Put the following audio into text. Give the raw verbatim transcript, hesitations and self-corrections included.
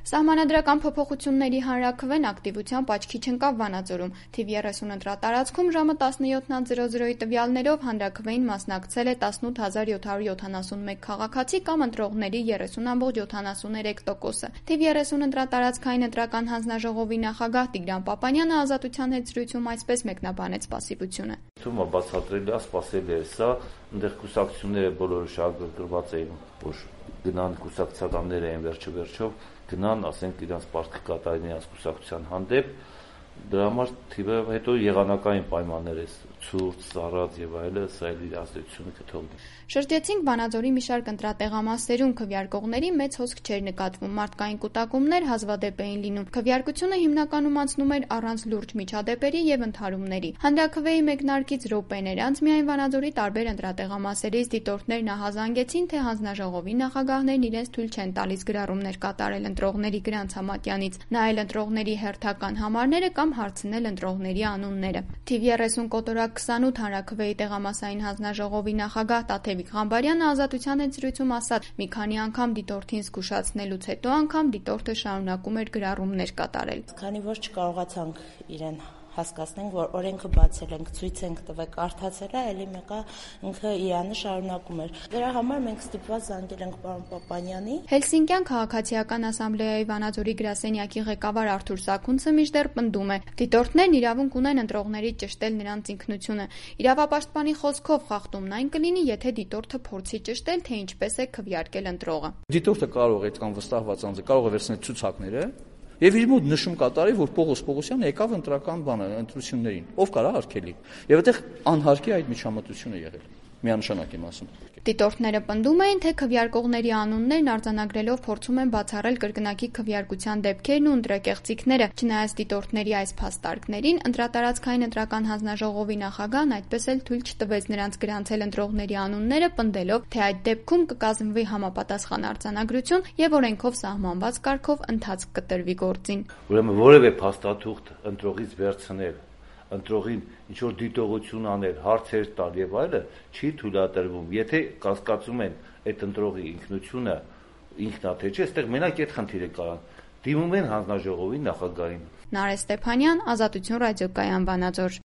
Սահմանադրական փոփոխությունների հանրաքվեն ակտիվությամբ աչքի չընկավ Վանաձորում։ Թիվ երեսուն ընտրատարածքում ժամը տասնյոթ տվյալներով հանրաքվեին մասնակցել է տասնութ հազար յոթ հարյուր յոթանասունմեկ քաղաքացի կամ ընտրողների երեսուն բորոց յոթանասուներեք տոկոսը։ Թիվ երեսուն ընտրատարածքային ընտրական հանձնաժողովի նախագահ Տիգրան Պապանյանը Ազատության հետ զրույցում այսպես մեկնաբանեց սպասիվությունը։ Թվում է բացատրելի է, սպասելի է սա, այնտեղ կուսակցությունները բոլորը շահագրգռված էին, որ գնան կուսակցականներ էին վերջը վերջով գնան, ասենք իրենց պարտքը կատարեն իրենց կուսակցության հանդեպ, դրա համար թիվը հետո եղանակային պայմաններ է ցուրտ, սառած եւ այլն, սա էլ իր ազդեցությունը կթողնի։ Շրջեցինք Վանաձորի մի շարք ընտրատեղամասերում, քվեարկողների մեծ հոսք չէր նկատվում, մարդկային կուտակումներ հազվադեպ էին լինում։ Քվեարկությունը հիմնականում անցնում էր առանց լուրջ միջադեպերի եւ ընդհարումների։ Հանրաքվեի մեկնարկից րոպեներ անց միայն Վանաձորի տարբեր ընտրատեղամասերից դիտորդներ նահազանգեցին, թե հանձնաժողովի նախագահներն իրենց թույլ չեն տալիս գրառումներ կատարել ընտրողների գրանց համատյանից, նայել ընտրողների հերթական համարները կամ հարցնել ընտրողների անունները։ Թիվ երեսուն կոտորակ քսանութ հանրաքվեի տեղամասային հանձնաժողովի նախագահ Տաթևիկ Ղամբարյանը Ազատության հետ զրույցում ասաց, մի քանի անգամ դիտորդին զգուշացնելուց հետո անգամ դիտորդը շարունակում էր գրառումներ կատարել։ Քանի որ չկարողացանք իրեն հասկացնենք, որ օրենքը բացել ենք, ցույց ենք տվել, կարդացել է, ելի մեկը ինքը իրանը շարունակում էր։ Դրա համար մենք ստիպված զանգել ենք պարոն Պապանյանի։ Հելսինկյան քաղաքացիական ասամբլեայի Վանաձորի գրասենյակի ղեկավար Արթուր Սաքունցը մինչդեռ պնդում է, դիտորդներն իրավունք ունեն ընտրողների ճշտել նրանց ինքնությունը։ Իրավապաշտպանի խոսքով խախտումն այն կլինի, եթե դիտորդը փորձի ճշտել, թե ինչպես է քվեարկել ընտրողը։ Դիտորդը կարող է այդքան վստահված անձը կարող է վերցնել ցուցակները եւ իր մոտ նշում կատարի, որ Պողոս Պողոսյանը եկավ ընտրական բանը ընտրություններին, ով կարա արգելի։ Եվ այդտեղ անհարկի այդ միջամտությունը եղել։ Միանշանակ եմ ասում։ Դիտորդները պնդում էին, թե քվեարկողների անուններն արձանագրելով փորձում են բացառել կրկնակի քվեարկության դեպքերն ու ընտրակեղծիքները։ Չնայած դիտորդների այս փաստարկներին, ընտրատարածքային ընտրական հանձնաժողովի նախագահն այդպես էլ թույլ չտվեց նրանց գրանցել ընտրողների անունները, պնդելով, թե այդ դեպքում կկազմվի համապատասխան արձանագրություն եւ օրենքով սահմանված կարգով ընթացք կտրվի գործին։ Ուրեմն որևէ փաստաթուղթ ընտրողից վերցնել, ընտրողին ինչ որ դիտողություն անել, հարցեր տալ եւ այլը չի թույլատրվում։ Եթե կասկածում են այդ ընտրողի ինքնությունը ինքնաթիռ չէ, այստեղ մենակ այդ խնդիրը կա։ Դիմում են հանձնաժողովի նախագահին։ Նարէ Ստեփանյան, Ազատություն ռադիոկայան, Վանաձոր։